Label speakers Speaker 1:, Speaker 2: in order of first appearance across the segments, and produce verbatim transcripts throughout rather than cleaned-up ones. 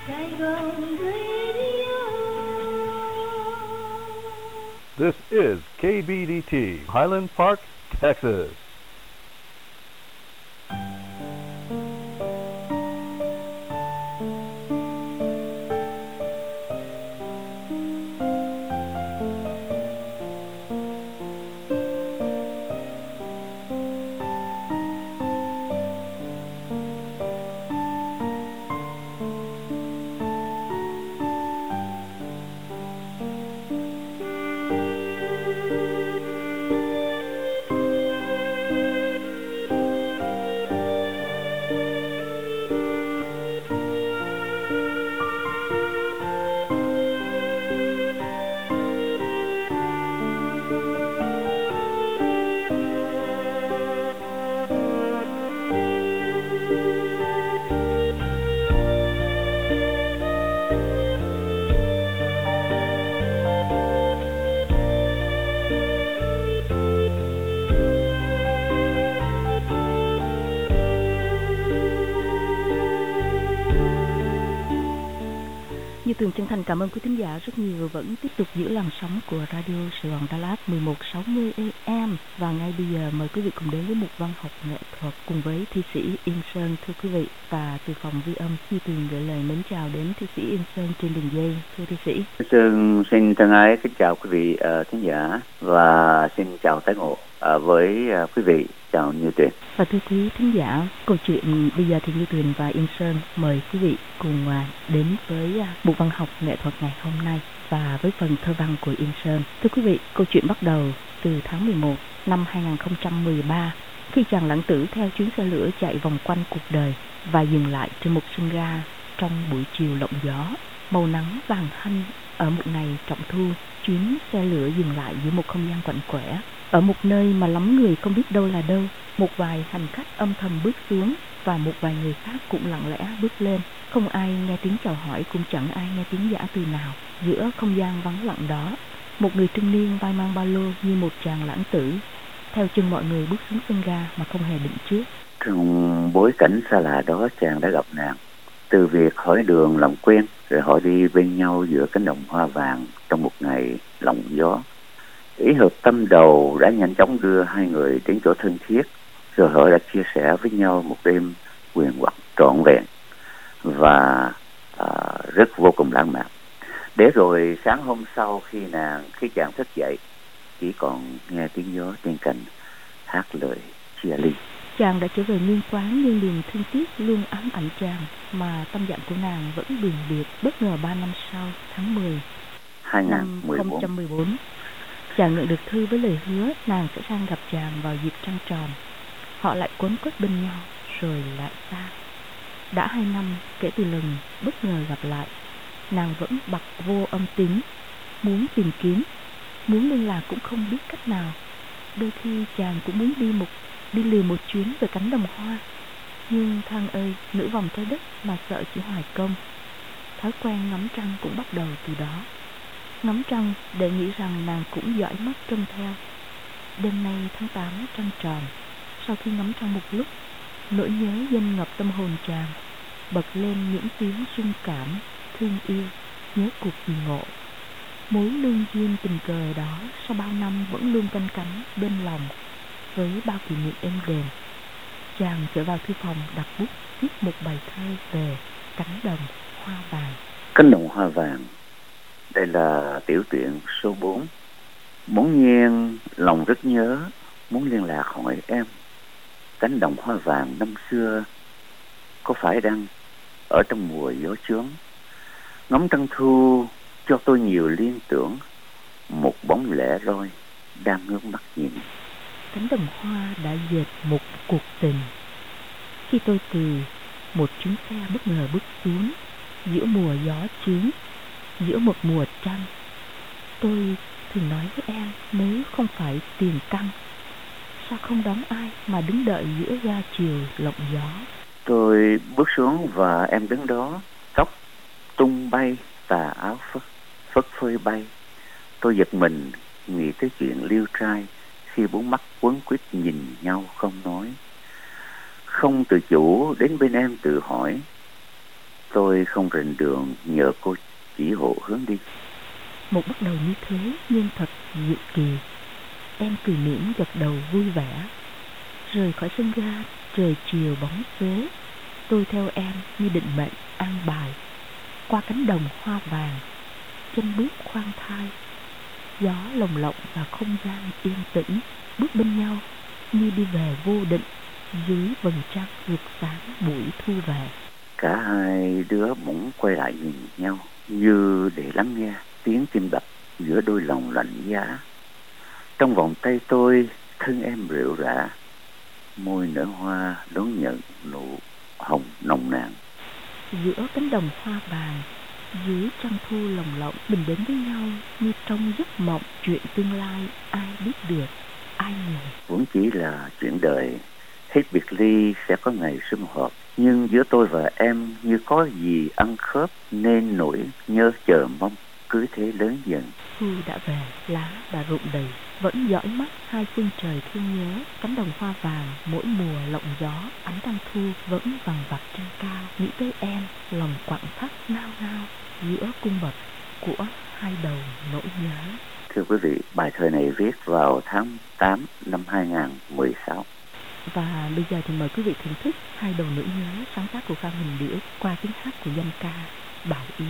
Speaker 1: This is K B D T, Highland Park, Texas.
Speaker 2: Như Tường chân thành cảm ơn quý thính giả rất nhiều vẫn tiếp tục giữ làn sóng của Radio Sài Gòn Đà Lạt mười một sáu mươi A M. Và ngay bây giờ mời quý vị cùng đến với mục văn học nghệ thuật cùng với thi sĩ Yên Sơn, thưa quý vị. Và từ phòng vi âm, Như Tường gửi lời mến chào đến thi sĩ Yên Sơn trên đường dây. Thưa thi sĩ.
Speaker 3: Sơn xin thân ái kính chào quý vị uh, thính giả và xin chào tái ngộ uh, với uh, quý vị. Chào Như Tuyền.
Speaker 2: Và thưa quý thính giả, câu chuyện bây giờ thì Như Tuyền và Yên Sơn mời quý vị cùng đến với mục văn học nghệ thuật ngày hôm nay và với phần thơ văn của Yên Sơn. Thưa quý vị, câu chuyện bắt đầu từ tháng mười một năm hai không một ba khi chàng lãng tử theo chuyến xe lửa chạy vòng quanh cuộc đời và dừng lại trên một sân ga trong buổi chiều lộng gió, màu nắng vàng hanh. Ở một ngày trọng thu, chuyến xe lửa dừng lại giữa một không gian quạnh quẻ, ở một nơi mà lắm người không biết đâu là đâu. Một vài hành khách âm thầm bước xuống và một vài người khác cũng lặng lẽ bước lên. Không ai nghe tiếng chào hỏi, cũng chẳng ai nghe tiếng giã từ nào. Giữa không gian vắng lặng đó, một người trung niên vai mang ba lô như một chàng lãng tử theo chân mọi người bước xuống sân ga mà không hề định trước.
Speaker 3: Trong bối cảnh xa lạ đó, chàng đã gặp nàng. Từ việc hỏi đường làm quen, rồi họ đi bên nhau giữa cánh đồng hoa vàng trong một ngày lộng gió. Ý hợp tâm đầu đã nhanh chóng đưa hai người đến chỗ thân thiết, rồi họ đã chia sẻ với nhau một đêm quyền hoặc trọn vẹn và à, rất vô cùng lãng mạn. Để rồi sáng hôm sau khi nàng khi chàng thức dậy, chỉ còn nghe tiếng gió trên cành hát lời chia ly.
Speaker 2: Chàng đã trở về nguyên quán nhưng niềm thương tiếc luôn ám ảnh chàng, mà tâm trạng của nàng vẫn bình biệt. Bất ngờ ba năm sau, tháng mười năm hai không một bốn, chàng nhận được thư với lời hứa nàng sẽ sang gặp chàng vào dịp trăng tròn. Họ lại quấn quýt bên nhau rồi lại xa. Đã hai năm kể từ lần bất ngờ gặp lại, nàng vẫn bặt vô âm tín, muốn tìm kiếm, muốn liên lạc cũng không biết cách nào. Đôi khi chàng cũng muốn đi một đi liều một chuyến về cánh đồng hoa, nhưng than ơi, nửa vòng trái đất mà sợ chỉ hoài công. Thói quen ngắm trăng cũng bắt đầu từ đó. Ngắm trăng để nghĩ rằng nàng cũng dõi mắt trông theo. Đêm nay tháng tám trăng tròn, sau khi ngắm trăng một lúc, nỗi nhớ dâng ngập tâm hồn chàng, bật lên những tiếng rung cảm, thương yêu, nhớ cuộc kỳ ngộ. Mối lương duyên tình cờ đó sau bao năm vẫn luôn canh cánh bên lòng, với bao kỷ niệm êm đềm. Chàng trở vào thư phòng đặt bút viết một bài thơ về cánh đồng hoa vàng.
Speaker 3: Cánh đồng hoa vàng, đây là tiểu truyện số bốn. Bỗng nhiên lòng rất nhớ, muốn liên lạc hỏi em, cánh đồng hoa vàng năm xưa có phải đang ở trong mùa gió chướng? Ngắm trăng thu cho tôi nhiều liên tưởng, một bóng lẻ loi đang ngước mắt nhìn.
Speaker 2: Cánh đồng hoa đã dệt một cuộc tình. Khi tôi từ một chuyến xe bất ngờ bước xuống giữa mùa gió chướng, giữa một mùa trăng, tôi thường nói với em, nếu không phải tiền căn, sao không đón ai mà đứng đợi giữa ga chiều lộng gió.
Speaker 3: Tôi bước xuống và em đứng đó, tóc tung bay, tà áo phất phất phơi bay. Tôi giật mình nghĩ tới chuyện liêu trai khi bốn mắt quấn quýt nhìn nhau không nói. Không tự chủ đến bên em tự hỏi, Tôi không rành đường, nhờ cô chỉ hộ hướng đi.
Speaker 2: Một bắt đầu như thế nhưng thật diệu kỳ. Em cười mỉm gật đầu vui vẻ. Rời khỏi sân ga, trời chiều bóng xế. Tôi theo em như định mệnh an bài. Qua cánh đồng hoa vàng, chân bước khoan thai. Gió lồng lộng vào không gian yên tĩnh. Bước bên nhau như đi về vô định, dưới vầng trăng rực sáng buổi thu về.
Speaker 3: Cả hai đứa bỗng quay lại nhìn nhau, như để lắng nghe tiếng tim đập giữa đôi lòng lạnh giá. Trong vòng tay tôi, thân em rệu rã, môi nở hoa đón nhận nụ hồng nồng nàn.
Speaker 2: Giữa cánh đồng hoa vàng, dưới trăng thu lồng lộng, mình đến với nhau như trong giấc mộng. Chuyện tương lai ai biết được, ai ngờ
Speaker 3: vốn chỉ là chuyện đời. Hết biệt ly sẽ có ngày sum họp, nhưng giữa tôi và em như có gì ăn khớp, nên nỗi nhớ chờ mong cứ thế lớn dần.
Speaker 2: Thu đã về, lá đã rụng đầy, vẫn dõi mắt hai phương trời thương nhớ. Cánh đồng hoa vàng mỗi mùa lộng gió, ánh trăng thu vẫn vằng vặc trên cao. Nghĩ tới em, lòng quặn thắt nao nao giữa cung bậc của hai đầu nỗi nhớ.
Speaker 3: Thưa quý vị, bài thơ này viết vào tháng tám năm hai nghìn không trăm mười sáu.
Speaker 2: Và bây giờ thì mời quý vị thưởng thức Hai đầu nỗi nhớ, sáng tác của Phan Huỳnh Điểu qua tiếng hát của danh ca Bảo Yến.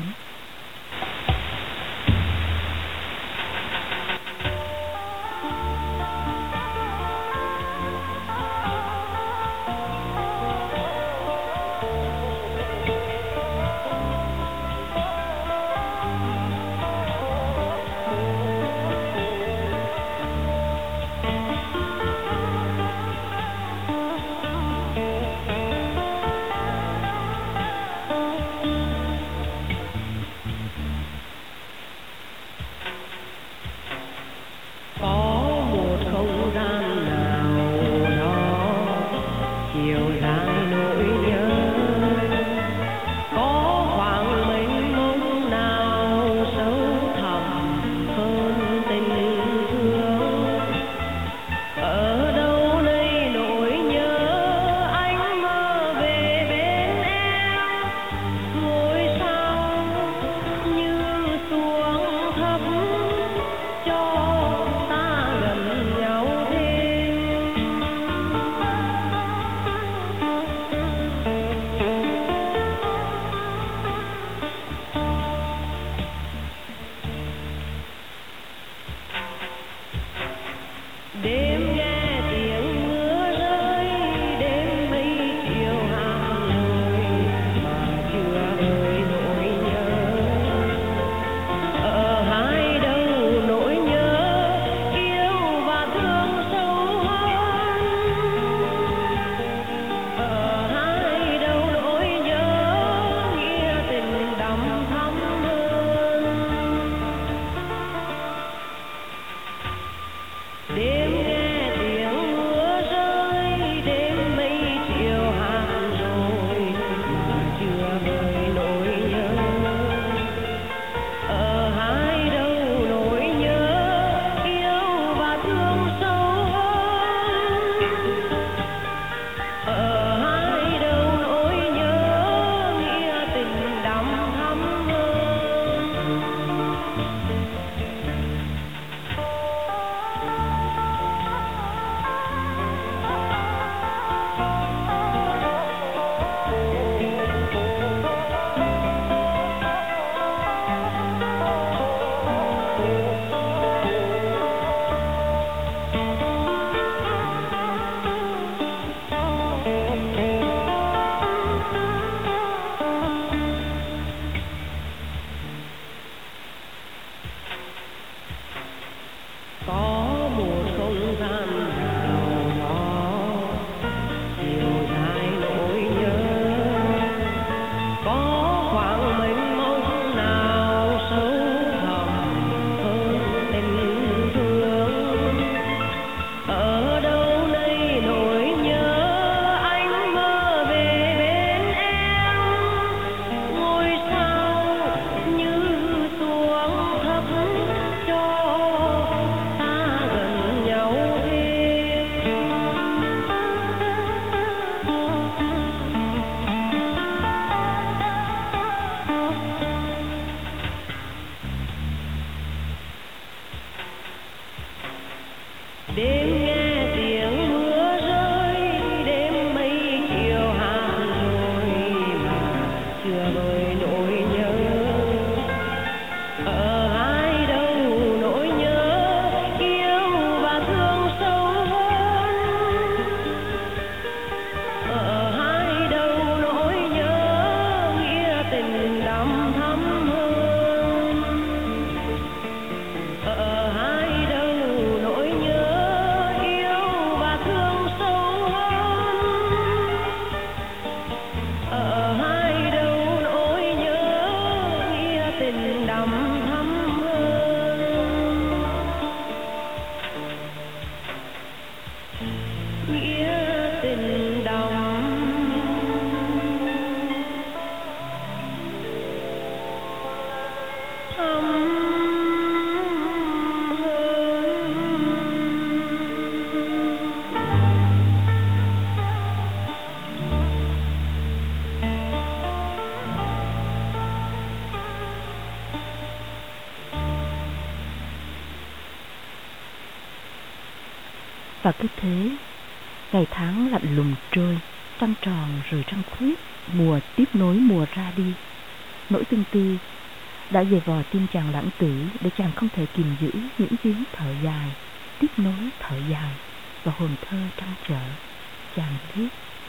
Speaker 2: Và cứ thế, ngày tháng lạnh lùng trôi, trăng tròn rồi trăng khuyết, mùa tiếp nối mùa ra đi. Nỗi tương tư đã dày vò tim chàng lãng tử, để chàng không thể kìm giữ những tiếng thở dài, tiếp nối thở dài và hồn thơ trăn trở. Chàng viết: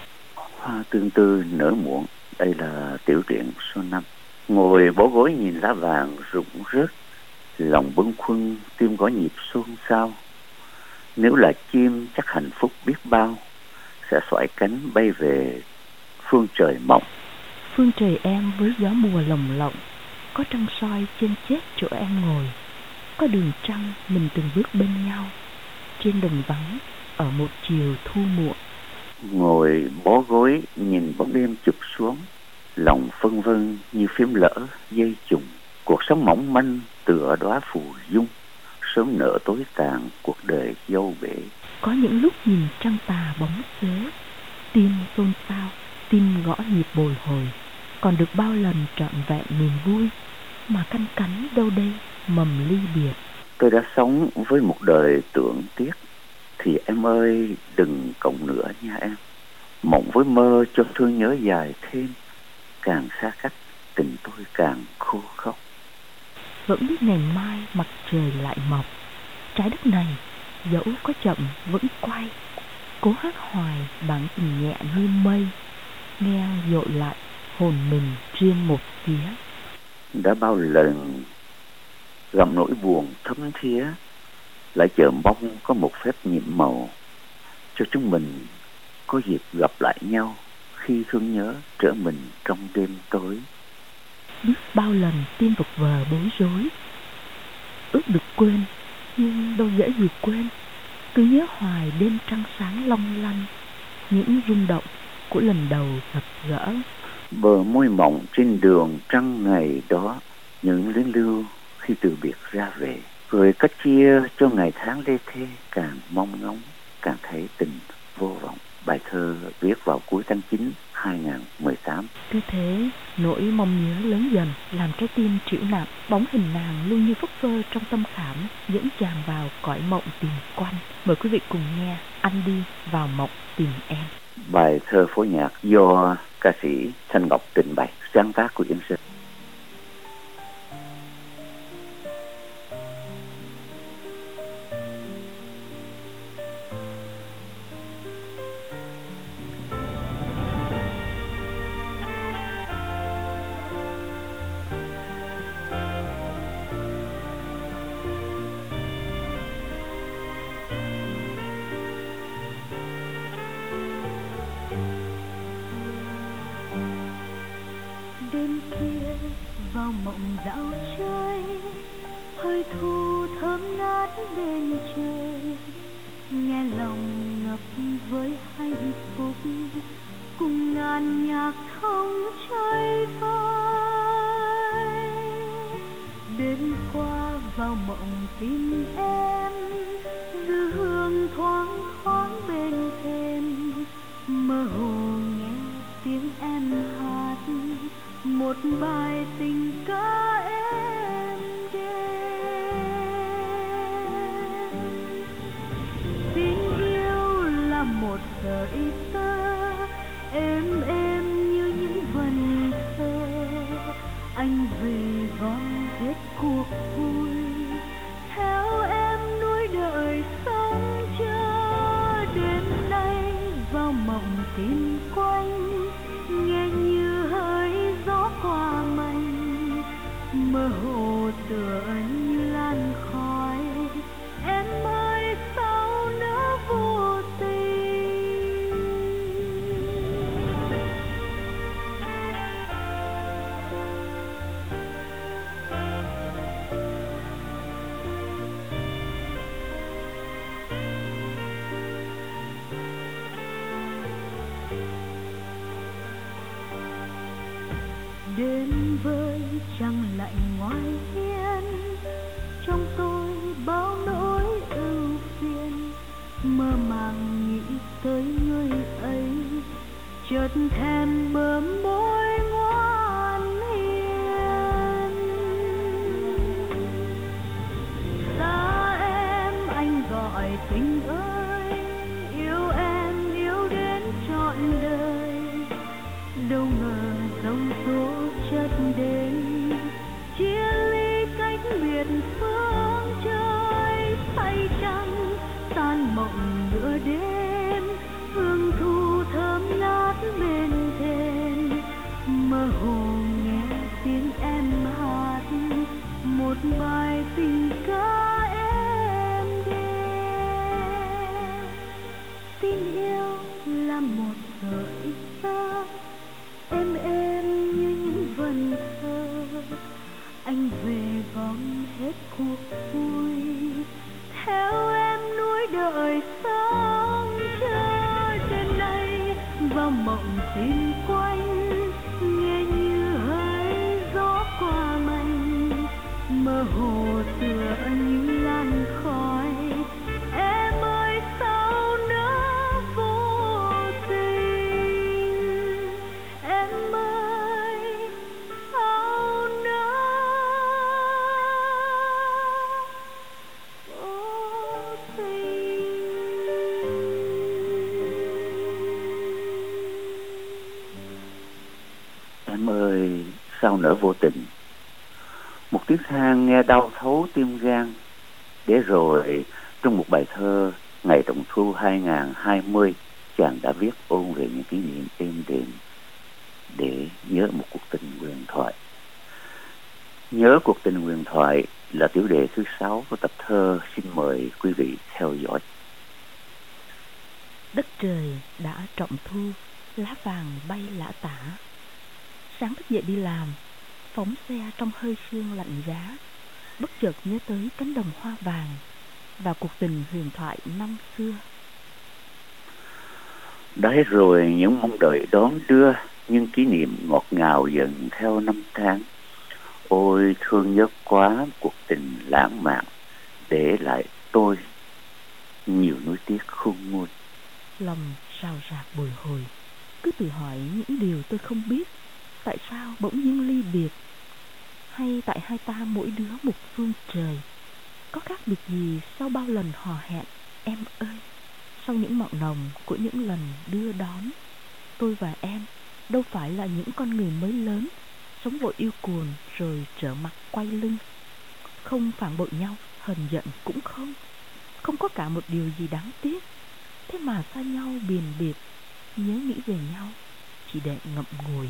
Speaker 3: Hoa tương tư nở muộn. Đây là tiểu truyện số năm. Ngồi bó gối nhìn lá vàng rụng rớt, lòng bâng khuâng tim có nhịp xôn xao. Nếu là chim chắc hạnh phúc biết bao, sẽ xoải cánh bay về phương trời mộng.
Speaker 2: Phương trời em với gió mùa lồng lộng, có trăng soi trên chết chỗ em ngồi, có đường trăng mình từng bước bên nhau trên đồng vắng ở một chiều thu muộn.
Speaker 3: Ngồi bó gối nhìn bóng đêm chụp xuống, lòng phân vân như phím lỡ dây trùng. Cuộc sống mỏng manh tựa đóa phù dung, sớm nở tối tàn cuộc đời dâu bể.
Speaker 2: Có những lúc nhìn trăng tà bóng xế, tim xôn xao, tim gõ nhịp bồi hồi. Còn được bao lần trọn vẹn niềm vui, mà căn cắn đâu đây mầm ly biệt.
Speaker 3: Tôi đã sống với một đời tưởng tiếc, thì em ơi đừng cộng nữa nha em. Mộng với mơ cho thương nhớ dài thêm, càng xa cách tình tôi càng khô khóc.
Speaker 2: Vẫn biết ngày mai mặt trời lại mọc, trái đất này dẫu có chậm vẫn quay. Cố hát hoài bản tình nhẹ như mây, nghe dội lại hồn mình riêng một phía.
Speaker 3: Đã bao lần gặp nỗi buồn thấm thía, lại chờ mong có một phép nhiệm màu, cho chúng mình có dịp gặp lại nhau khi thương nhớ trở mình trong đêm tối.
Speaker 2: Biết bao lần tim vật vờ bối rối, ước được quên nhưng đâu dễ gì quên. Cứ nhớ hoài đêm trăng sáng long lanh, những rung động của lần đầu gặp gỡ.
Speaker 3: Bờ môi mộng trên đường trăng ngày đó, những luyến lưu khi từ biệt ra về. Rồi cách chia cho ngày tháng lê thê, càng mong ngóng càng thấy tình vô vọng. Bài thơ viết vào cuối tháng chín hai nghìn không trăm mười tám.
Speaker 2: Cứ thế, nỗi mong nhớ lớn dần làm trái tim trĩu nặng. Bóng hình nàng luôn như phất phơ trong tâm khảm, dẫn chàng vào cõi mộng tìm quanh. Mời quý vị cùng nghe Anh Đi Vào Mộng Tìm Em.
Speaker 3: Bài thơ phối nhạc do ca sĩ Thanh Ngọc trình bày, sáng tác của Yên Sơn.
Speaker 4: Đêm kia vào mộng dạo chơi, hơi thu thơm ngát bên trời, nghe lòng ngập với hạnh phúc, cùng ngàn nhạc thông chơi vơi. Đêm qua vào mộng tìm em, dư hương thoáng thoáng bên thềm, mơ hồ nghe tiếng em hát một bài tình ca êm đềm. Tình yêu là một sợi tơ êm êm như những vần thơ, trăng lạnh ngoài hiên, trong tôi bao nỗi ưu phiền, mơ màng nghĩ tới người ấy, chợt thèm bờ môi ngoan hiền. Xa em anh gọi tình ơi, yêu em yêu đến trọn đời, đâu ngờ dòng số chất đến chia ly cách biệt phương trời. Say trăng tan mộng nửa đêm, hương thu thơm ngát bên thềm, mơ hồ nghe tiếng em hát một bài tình ca êm đềm. Tin yêu là một sợi tơ êm êm như những vần thơ, anh về gom hết cuộc vui, theo em núi đợi sóng chờ. Trên đây vào mộng tìm quanh, nghe như hơi gió qua mây, mơ hồ tựa những làn khói. Em ơi sao nỡ vô tình, em ơi sao nỡ vô tình.
Speaker 3: Em ơi sao nỡ vô tình, một tiếng than nghe đau thấu tim gan. Để rồi trong một bài thơ Ngày Trọng Thu hai không hai không, chàng đã viết ôn về những kỷ niệm êm đềm để nhớ một cuộc tình huyền thoại. Nhớ cuộc tình huyền thoại là tiểu đề thứ sáu của tập thơ. Xin mời quý vị theo dõi.
Speaker 2: Đất trời đã trọng thu, lá vàng bay lả tả. Sáng thức dậy đi làm, phóng xe trong hơi sương lạnh giá, bất chợt nhớ tới cánh đồng hoa vàng và cuộc tình huyền thoại năm xưa.
Speaker 3: Đấy rồi những mong đợi đón đưa, nhưng kỷ niệm ngọt ngào dần theo năm tháng. Ôi thương nhớ quá cuộc tình lãng mạn, để lại tôi nhiều nuối tiếc khôn nguôi.
Speaker 2: Lòng rào rạc bồi hồi, cứ tự hỏi những điều tôi không biết. Tại sao bỗng nhiên ly biệt, hay tại hai ta mỗi đứa một phương trời? Có khác biệt gì sau bao lần hò hẹn em ơi? Sau những mặn nồng của những lần đưa đón, tôi và em đâu phải là những con người mới lớn, sống vội yêu cuồng rồi trở mặt quay lưng. Không phản bội nhau, hờn giận cũng không. Không có cả một điều gì đáng tiếc. Thế mà xa nhau biền biệt, nhớ nghĩ về nhau chỉ để ngậm ngùi.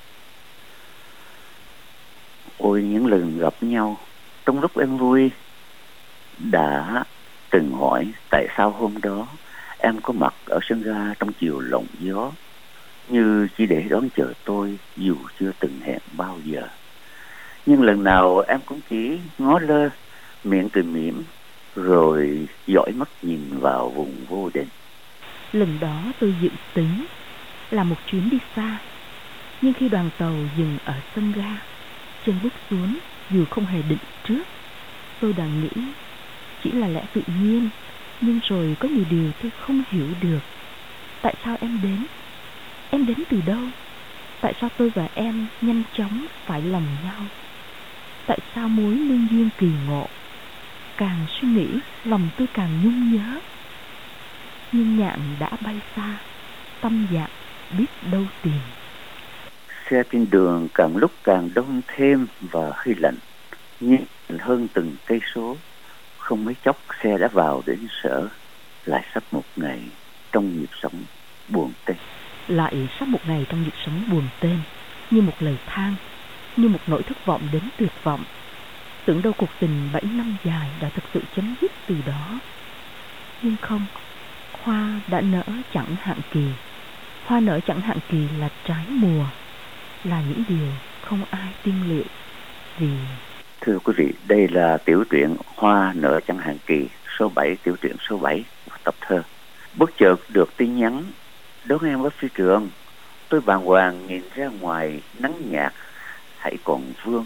Speaker 3: Ôi những lần gặp nhau, trong lúc em vui, đã từng hỏi tại sao hôm đó em có mặt ở sân ga trong chiều lộng gió, như chỉ để đón chờ tôi dù chưa từng hẹn bao giờ. Nhưng lần nào em cũng chỉ ngó lơ, miệng cười mỉm, rồi dõi mắt nhìn vào vùng vô định.
Speaker 2: Lần đó tôi dự tính là một chuyến đi xa, nhưng khi đoàn tàu dừng ở sân ga, chân bước xuống dù không hề định trước, tôi đã nghĩ chỉ là lẽ tự nhiên. Nhưng rồi có nhiều điều tôi không hiểu được. Tại sao em đến? Em đến từ đâu? Tại sao tôi và em nhanh chóng phải lòng nhau? Tại sao mối lương duyên kỳ ngộ? Càng suy nghĩ, lòng tôi càng nhung nhớ. Nhưng nhạn đã bay xa, tâm dạng biết đâu tìm.
Speaker 3: Xe trên đường càng lúc càng đông thêm và hơi lạnh, nhưng hơn từng cây số. Không mấy chốc xe đã vào đến sở. Lại sắp một ngày trong nhịp sống buồn tênh.
Speaker 2: Lại sắp một ngày trong nhịp sống buồn tênh, như một lời than, như một nỗi thất vọng đến tuyệt vọng. Tưởng đâu cuộc tình bảy năm dài đã thực sự chấm dứt từ đó. Nhưng không, hoa đã nở chẳng hạn kỳ. Hoa nở chẳng hạn kỳ là trái mùa, là những điều không ai tiên liệu. Vì
Speaker 3: thưa quý vị, đây là tiểu truyện Hoa nở chẳng hạn kỳ số bảy, tiểu truyện số bảy của tập thơ. Bất chợt được tin nhắn đón em ở phi trường. Tôi bàng hoàng nhìn ra ngoài nắng nhạt hãy còn vương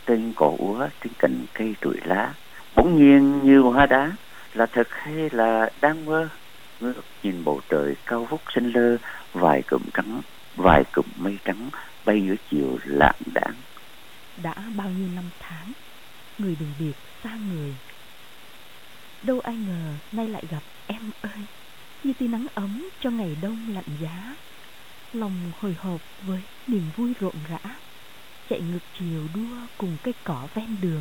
Speaker 3: tên cỏ úa trên cành cây trụi lá, bỗng nhiên như hoa đá. Là thật hay là đang mơ? Ngước nhìn bầu trời cao vút xanh lơ, vài cụm trắng, vài cụm mây trắng bay giữa chiều lạng đãng.
Speaker 2: Đã bao nhiêu năm tháng, người đường biệt xa người, đâu ai ngờ nay lại gặp em ơi, như tia nắng ấm cho ngày đông lạnh giá. Lòng hồi hộp với niềm vui rộn rã, chạy ngược chiều đua cùng cây cỏ ven đường.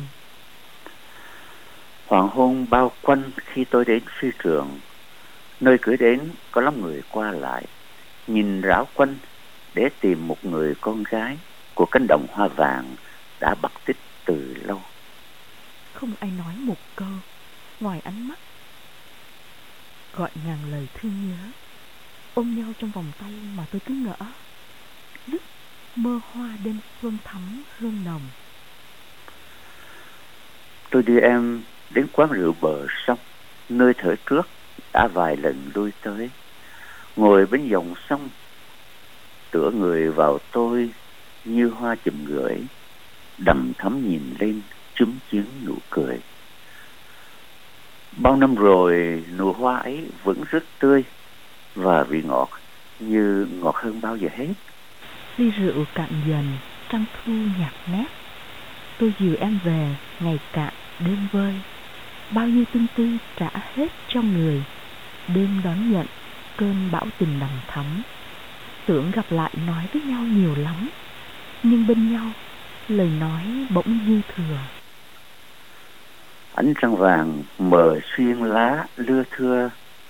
Speaker 3: Hoàng hôn bao quanh khi tôi đến phi trường, nơi cửa đến có lắm người qua lại, nhìn rảo quanh để tìm một người con gái của cánh đồng hoa vàng đã bặt tích từ lâu.
Speaker 2: Không ai nói một câu ngoài ánh mắt gọi ngàn lời thương nhớ, ôm nhau trong vòng tay mà tôi cứ ngỡ lúc mơ hoa đêm xuân thắm hương nồng.
Speaker 3: Tôi đưa em đến quán rượu bờ sông, nơi thở trước đã vài lần lui tới, ngồi bên dòng sông, tựa người vào tôi như hoa chùm gửi, đầm thắm nhìn lên chúm chướng nụ cười. Bao năm rồi nụ hoa ấy vẫn rất tươi và vị ngọt như ngọt hơn bao giờ hết.
Speaker 2: Ly rượu cạn dần, trăng thu nhạt nét, tôi dìu em về ngày cạn đêm vơi. Bao nhiêu tương tư trả hết cho người, đêm đón nhận cơn bão tình đầm thắm. Tưởng gặp lại nói với nhau nhiều lắm, nhưng bên nhau lời nói bỗng dư thừa.
Speaker 3: Ánh trăng vàng mờ xuyên lá lưa thưa,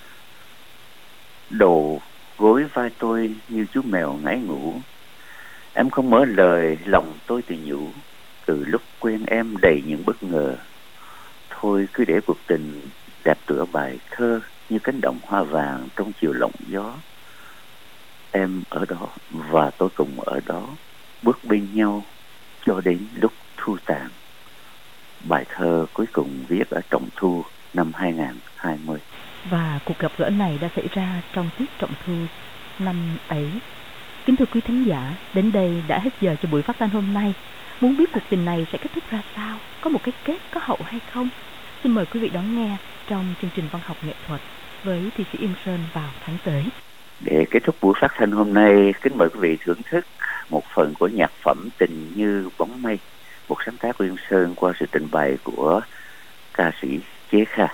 Speaker 3: đổ gối vai tôi như chú mèo ngái ngủ. Em không mở lời, lòng tôi tự nhủ, từ lúc quen em đầy những bất ngờ. Thôi cứ để cuộc tình đẹp tựa bài thơ như cánh đồng hoa vàng trong chiều lộng gió. Em ở đó và tôi cùng ở đó, bước bên nhau cho đến lúc thu tàn. Bài thơ cuối cùng viết ở Trọng Thu năm hai nghìn không trăm hai mươi.
Speaker 2: Và cuộc gặp gỡ này đã xảy ra trong tiết Trọng Thu năm ấy. Kính thưa quý thính giả, đến đây đã hết giờ cho buổi phát thanh hôm nay. Muốn biết cuộc tình này sẽ kết thúc ra sao, có một cái kết có hậu hay không, xin mời quý vị đón nghe trong chương trình văn học nghệ thuật với thi sĩ Yên Sơn vào tháng tới.
Speaker 3: Để kết thúc buổi phát thanh hôm nay, kính mời quý vị thưởng thức một phần của nhạc phẩm Tình Như Bóng Mây, một sáng tác của Yên Sơn qua sự trình bày của ca sĩ Chế Kha.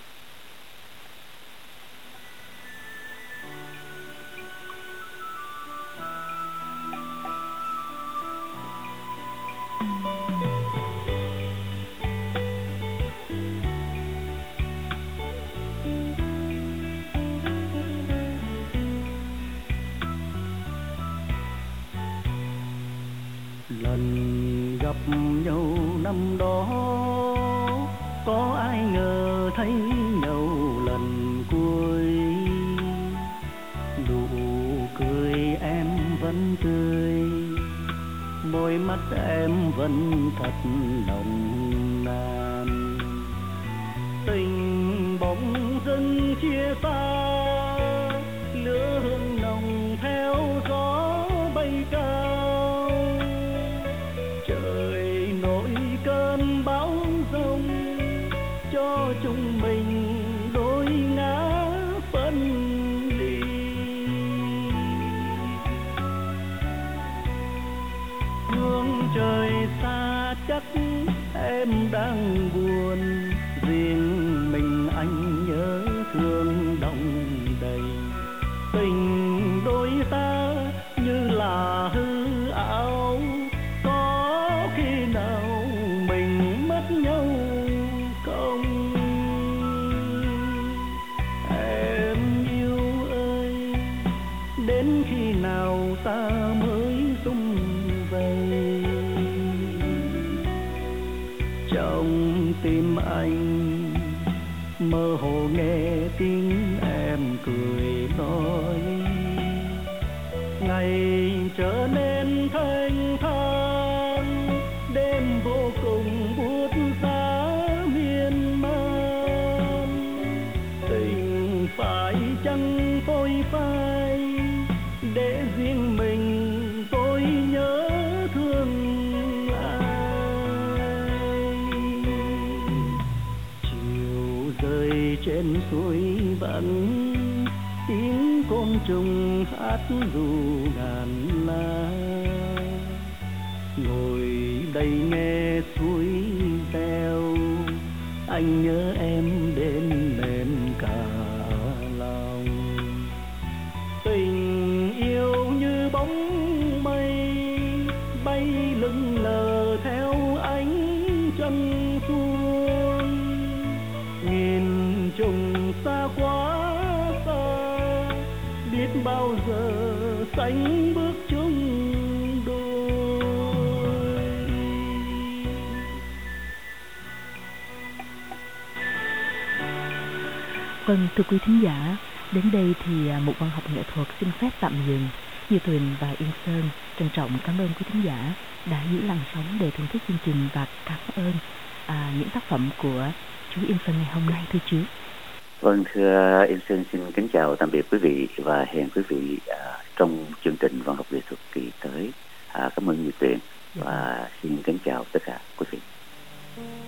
Speaker 5: Lần gặp nhau năm đó, có ai ngờ thấy nhau lần cuối. Nụ cười em vẫn tươi, môi mắt em vẫn thật nồng nàn. Tình bỗng dưng chia xa, lửa hương nồng theo gió bay cao. Trời nổi cơn bão giông, cho chúng mình đôi ngã phân ly. Hướng trời xa chắc em đang buồn, riêng mình anh nhớ thương đong đầy. Tình đôi ta như là hư ảo, có khi nào mình mất nhau không? Em yêu ơi, đến khi nào ta mới sum vầy? Trong tim anh mơ hồ nghe tiếng em cười nói, ngày trở nên thanh thang, đêm vô cùng buốt giá miên man. Tình phải chăng phôi phai, để riêng mình tôi nhớ thương ai? bên suối vắng, tiếng côn trùng hát ru ngàn lá. Ngồi đây nghe suối reo, anh nhớ em đến mềm cả lòng. Tình yêu như bóng mây bay lững lờ theo ánh trăng xuôi. Nghìn trùng xa quá xa, biết bao giờ sánh bước chung đôi.
Speaker 2: Vâng, thưa quý thính giả, đến đây thì một văn học nghệ thuật xin phép tạm dừng. Như Tuyền và Yên Sơn trân trọng cảm ơn quý thính giả đã giữ làn sóng để thưởng thức chương trình và cảm ơn à, những tác phẩm của chú Yên Sơn ngày hôm nay, thưa chú.
Speaker 3: Vâng, thưa Yên Sơn xin kính chào tạm biệt quý vị và hẹn quý vị à, trong chương trình văn học nghệ thuật kỳ tới. À, cảm ơn Như Tuyền và xin kính chào tất cả quý vị.